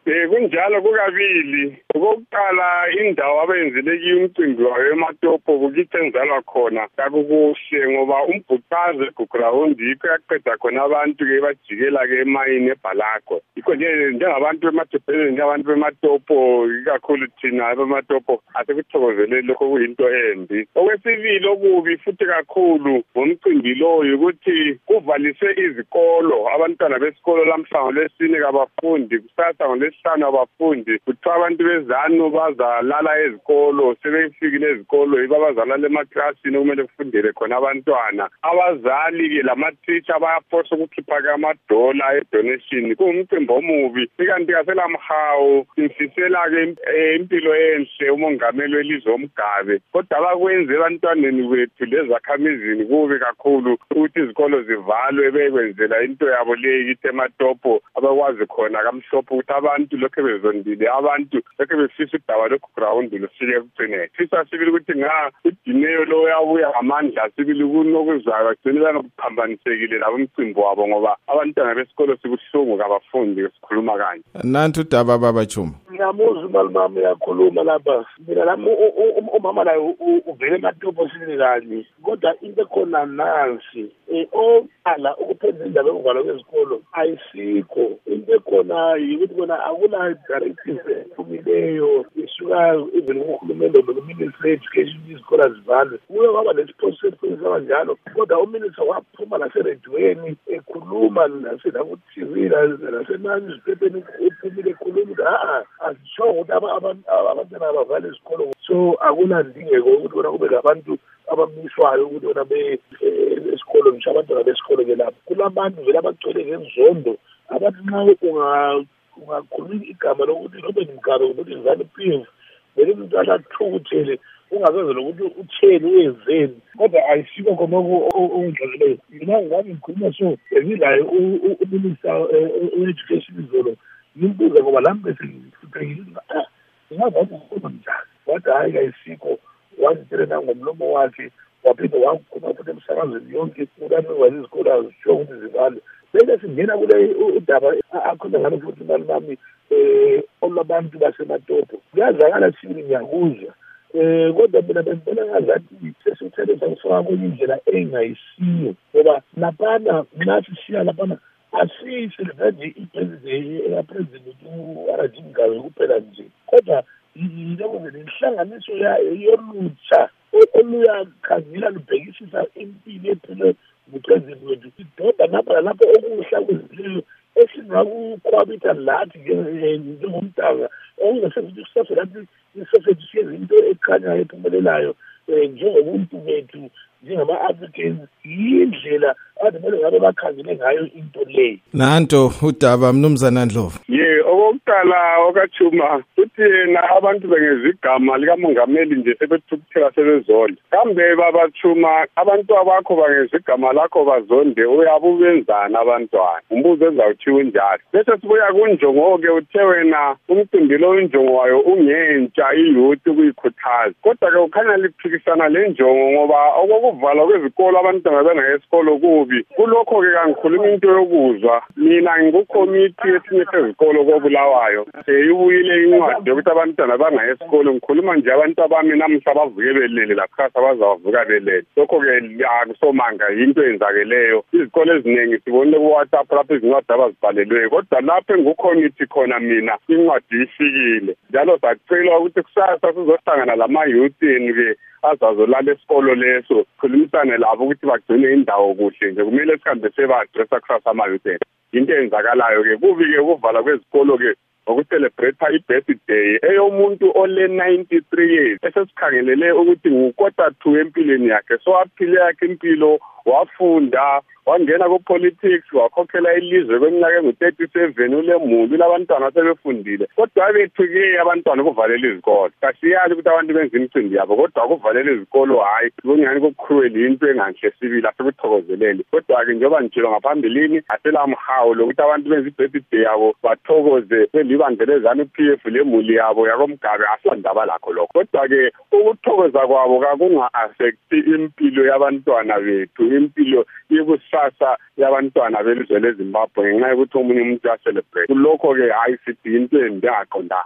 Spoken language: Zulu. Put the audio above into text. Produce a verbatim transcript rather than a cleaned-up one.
Eh kunjalo kukabili. Okokuqala indawo abenzile kiyo umcimbi wayo eMatopo kukitenzalwa khona kakukuhle ngoba umbhuqazi eGugurawundi yikho yaqeda khona abantu ke bajikela ke emayini eBhalagwe. Yikho nje njengabantu beMatopeni njengabantu beMatopo ikakhulu thina beMatopo asekuthokozelele lokho kuyinto embi. Okwesibili okubi futhi kakhulu ngomcimbi lo ukuthi kuvalise izikolo abantwana besikolo lamhlango lesine kabafundi kusasa ngolesihlanu abafundi kuthiwa abantu bezanu bazalala ezikolo sebefikile ezikolo yiba bazalala emaklasini kumele kufundele khona abantwana abazali ke lamateacher bayaforce ukukhipha ke amadola edonation kuwumcimbi omubi ikanti kaselamhawu sifisela ke impilo enhle umongameli welizwe omgabe kodwa abakwenze abantwaneni bethu lezakhamizini kubi kakhulu ukuthi izikolo zivalwe bekwenzela into yabo leyi eMatopo abakwazi khona kamhlophe ukuthi abantu lokho bezondile abantu lokho befisa udaba loGugurawundi lufike ekugcineni sisa sibili ukuthi nga udineyo lo yabuya ngamandla sibili kunokuzwayo bagcinela nokuphambanisekile labo umcimbi wabo ngoba abantwana besikolo sibuhlungu kabafundi sikhuluma kanje nantu udaba baba Chuma ngiyamuzwa umalumami yakhuluma lapha mina lami umama la uvele eMatopo sini kanje kodwa into khona nansi eh oqala ukuphendula indaba yokuvalwa kwezikolo ayisikho into khona yikuthi kona akula directive ephumileyo isuka even kuhulumende noMinister Education izikolo zivalwe kuye kwaba lesiprocess kanjalo kodwa uMinister waphuma laseredweni ekhuluma nasenakuthi nasenaniziphepheni ephumile ekhuluma ah asisho ukuthi abantwana abavala izikolo so akunandingeko ukuthi bona kube labantu abamiswayo ukuthi bona be esikolo ngisho abantwana besikolo ke lapho kulabantu vele abagcwele ngenzondo abantu nxa ungakhuluma igama lokuthi Robert Mugabe ukuthi ngizani P vele umuntu alathukuthele ungazenzela ukuthi utheni wenzeni kodwa ayisiko khona okudlaleyo mina ngami ngikhuluma so ezilayo uMinister we-Education izolo ngimbuza ngoba lami bese ngifike ngazathi ukhuluma njani wathi hayi ayisiko wazitshela nangomlomo wakhe waphinde wakhuluma futhi emsakazweni yonke ukuthi izikolo azisho ukuthi zivale bese singena kule udaba akhona ngalo futhi imali nami eh olabantu baseMatopo kuyazakala sibili ngiyakuzwa eh kodwa mina bengibona ngazathi sesithele sangifaka kwenye indlela engayisiyo ngoba lapana nxa sishiya lapana asiyisele nje ipresident ya president uRajim Mugabe kuphela nje kodwa yiloko lenhlanganiso yayo yolutsha oluyakhangela lubhekisisa impilo ephile ngupresident wethu sidoda napha lapho okuhla kwezimpilo esingakukhwabitha lathi njengomntanga okungasebenzi kusasa lathi isofethi siyezinto ekhanyayo ephumelelayo njengobuntu bethu njengama-Africans yindlela adimele ngabe bakhangele ngayo into leyo nanto udaba mnumzana Ndlovu ye okokuqala okaChuma uthi yena abantu bengezigama likamongameli nje sebethukuthela sebezonde kambe baba Chuma abantu abakho bangezigama lakho bazonde uyabubenzana abantwana umbuzo ezawuthiwa njalo bese sibuya kunjongo-ke uthe wena umcimbi lo injongo wayo ungentsha iyouth kuyikhuthaza kodwa-ke ukhanya liphikisana le njongo ngoba okokuvalwa kwezikolo abantwana bengaye esikolo kubi kulokho-ke kangikhuluma into yokuzwa mina ngikukomiti esinye sezikolo koBulawayo seyibuyile incwadi yokuthi abantwana bangaye esikolo ngikhuluma nje abantu abami namuhla bavuke belele lakusasa bazavuka belele lokho-ke akusomanga yinto eyenzakeleyo izikolo eziningi sibonile ku-WhatsApp lapho izincwadi abazibhalelweyo kodwa lapho engikukomiti khona mina incwadi ifikile njalo sacela ukuthi kusasa sizohlangana lama-youth-ni-ke azazolala esikolo leso khulumisane labo ukuthi bagcine indawo kuhle nje kumele sihambe seba-adressa kusasa ama-youth into eyenzakalayo-ke kubi-ke ukuvala kwezikolo-ke ngokucelebrate i-birthday eyomuntu ole ninety-three years esesikhangelele ukuthi ngukota two empilweni yakhe so aphile yakhe impilo wafunda wangena ku-politics wakhokhela ilizwe kweminyaka engu-thirty-seven ulemuli labantwana sebefundile kodwa bethu-ke abantwana kuvalela izikolo kasiyazi ukuthi abantu benza imicimbi yabo kodwa kuvalela izikolo hhayi kungani kucruel into enganhle sibili asekuthokozelele kodwa-ke njengoba ngitshilo ngaphambilini aselamhawu lokuthi abantu benza i-birthday yabo bathokoze belibandelezana u-P F lemuli yabo yakoMgabe asandaba lakho lokho kodwa-ke ukuthokoza kwabo kakunga-affecti impilo yabantwana bethu impilo yekusasa yabantwana belizwe leZimbabwe ngenxa yokuthi omunye umuntu uyacelebrate kulokho ke hayi sithi into endingaqondanga.